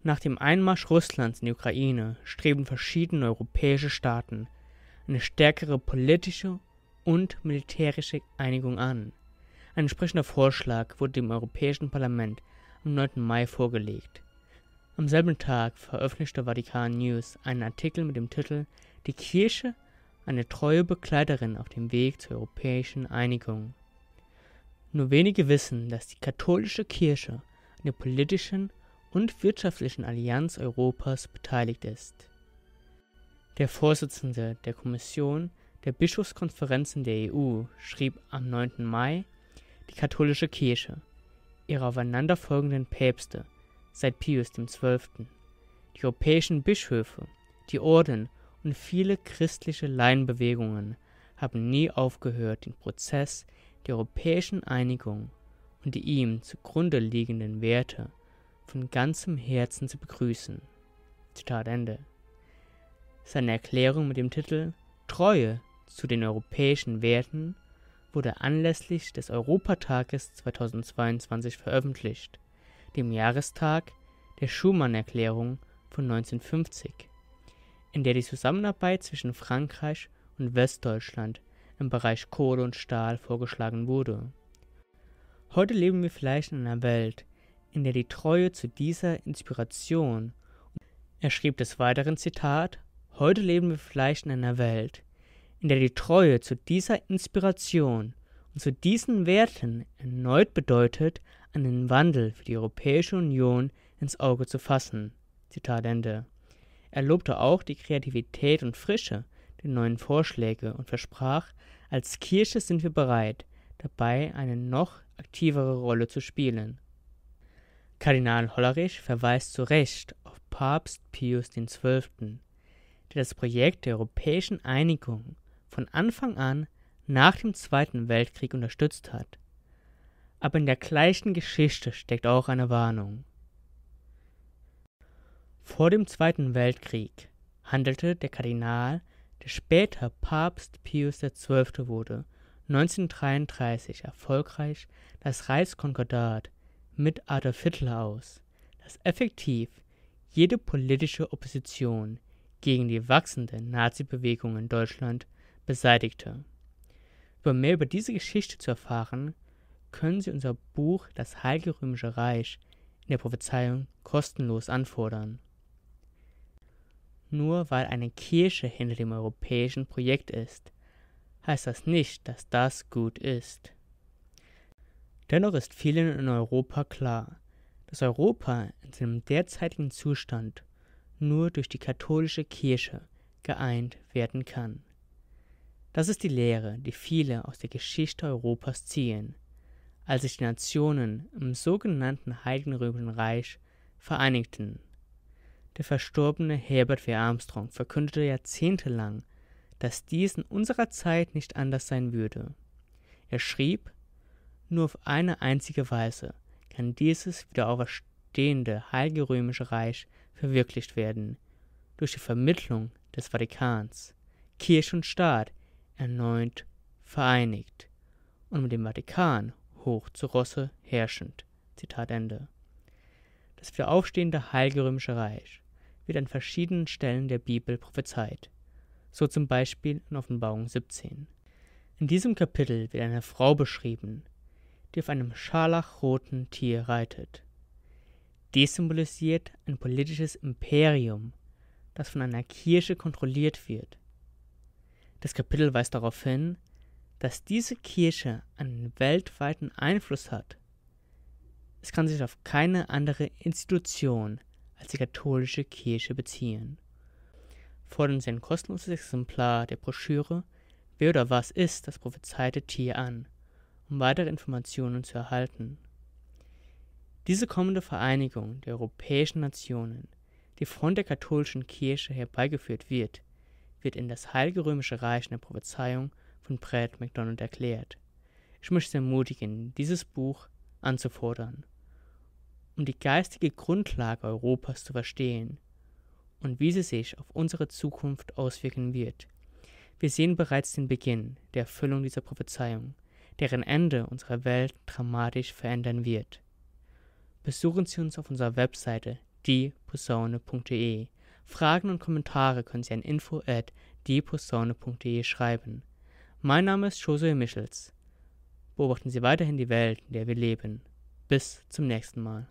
Nach dem Einmarsch Russlands in die Ukraine streben verschiedene europäische Staaten eine stärkere politische und militärische Einigung an. Ein entsprechender Vorschlag wurde dem Europäischen Parlament am 9. Mai vorgelegt. Am selben Tag veröffentlichte Vatikan News einen Artikel mit dem Titel »Die Kirche, eine treue Begleiterin auf dem Weg zur europäischen Einigung«. Nur wenige wissen, dass die katholische Kirche an der politischen und wirtschaftlichen Allianz Europas beteiligt ist. Der Vorsitzende der Kommission der Bischofskonferenzen der EU schrieb am 9. Mai, die katholische Kirche, ihre aufeinanderfolgenden Päpste seit Pius XII., die europäischen Bischöfe, die Orden und viele christliche Laienbewegungen haben nie aufgehört, den Prozess der europäischen Einigung und die ihm zugrunde liegenden Werte von ganzem Herzen zu begrüßen. Zitat Ende. Seine Erklärung mit dem Titel »Treue zu den europäischen Werten« wurde anlässlich des Europatages 2022 veröffentlicht, dem Jahrestag der Schuman-Erklärung von 1950, in der die Zusammenarbeit zwischen Frankreich und Westdeutschland im Bereich Kohle und Stahl vorgeschlagen wurde. Heute leben wir vielleicht in einer Welt, in der die Treue zu dieser Inspiration, er schrieb des Weiteren, Zitat, heute leben wir vielleicht in einer Welt, in der die Treue zu dieser Inspiration und zu diesen Werten erneut bedeutet, einen Wandel für die Europäische Union ins Auge zu fassen. Zitat Ende. Er lobte auch die Kreativität und Frische der neuen Vorschläge und versprach, als Kirche sind wir bereit, dabei eine noch aktivere Rolle zu spielen. Kardinal Hollerich verweist zu Recht auf Papst Pius XII., der das Projekt der europäischen Einigung von Anfang an nach dem Zweiten Weltkrieg unterstützt hat. Aber in der gleichen Geschichte steckt auch eine Warnung. Vor dem Zweiten Weltkrieg handelte der Kardinal, der später Papst Pius XII. Wurde, 1933 erfolgreich das Reichskonkordat mit Adolf Hitler aus, das effektiv jede politische Opposition gegen die wachsende Nazi-Bewegung in Deutschland beseitigte. Mehr über diese Geschichte zu erfahren, können Sie unser Buch »Das Heilige Römische Reich« in der Prophezeiung kostenlos anfordern. Nur weil eine Kirche hinter dem europäischen Projekt ist, heißt das nicht, dass das gut ist. Dennoch ist vielen in Europa klar, dass Europa in seinem derzeitigen Zustand nur durch die katholische Kirche geeint werden kann. Das ist die Lehre, die viele aus der Geschichte Europas ziehen, als sich die Nationen im sogenannten Heiligen Römischen Reich vereinigten. Der verstorbene Herbert W. Armstrong verkündete jahrzehntelang, dass dies in unserer Zeit nicht anders sein würde. Er schrieb, nur auf eine einzige Weise kann dieses wiederauferstehende Heilige Römische Reich verwirklicht werden, durch die Vermittlung des Vatikans, Kirche und Staat erneut vereinigt und mit dem Vatikan hoch zu Rosse herrschend. Zitat Ende. Das wiederaufstehende Heilige Römische Reich wird an verschiedenen Stellen der Bibel prophezeit, so zum Beispiel in Offenbarung 17. In diesem Kapitel wird eine Frau beschrieben, die auf einem scharlachroten Tier reitet. Dies symbolisiert ein politisches Imperium, das von einer Kirche kontrolliert wird. Das Kapitel weist darauf hin, dass diese Kirche einen weltweiten Einfluss hat. Es kann sich auf keine andere Institution als die katholische Kirche beziehen. Fordern Sie ein kostenloses Exemplar der Broschüre »Wer oder was ist das prophezeite Tier« an, um weitere Informationen zu erhalten. Diese kommende Vereinigung der europäischen Nationen, die von der katholischen Kirche herbeigeführt wird, wird in das Heilige Römische Reich in der Prophezeiung von Brad McDonald erklärt. Ich möchte Sie ermutigen, dieses Buch anzufordern, um die geistige Grundlage Europas zu verstehen und wie sie sich auf unsere Zukunft auswirken wird. Wir sehen bereits den Beginn der Erfüllung dieser Prophezeiung, deren Ende unsere Welt dramatisch verändern wird. Besuchen Sie uns auf unserer Webseite dieposaune.de. Fragen und Kommentare können Sie an info@dieposaune.de schreiben. Mein Name ist Josue Michels. Beobachten Sie weiterhin die Welt, in der wir leben. Bis zum nächsten Mal.